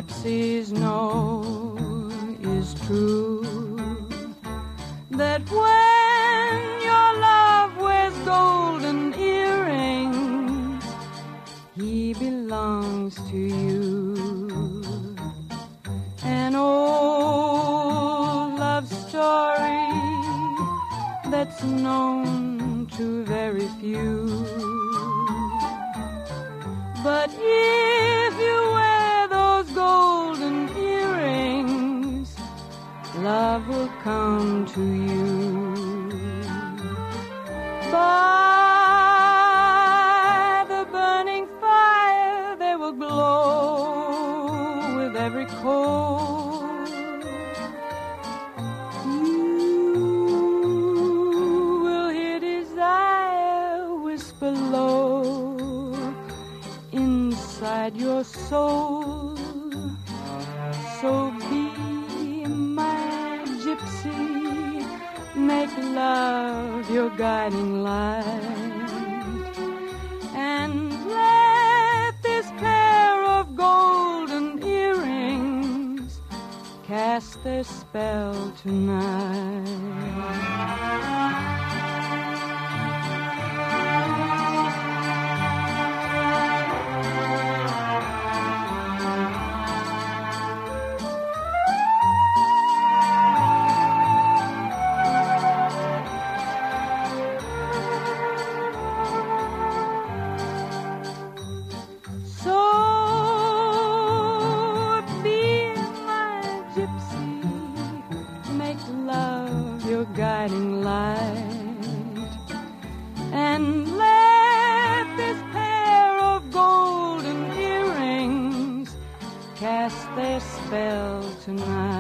gypsies know is true, that when your love wears golden earrings, he belongs to you. An old love story that's known to very few. But if you wear those golden earrings, love will come to you. By the burning fire they will glow with every coal. You will hear desire whisper low inside your soul. So be my gypsy, make love your guiding light, and let this pair of golden earrings cast their spell tonight. Guiding light, and let this pair of golden earrings cast their spell tonight.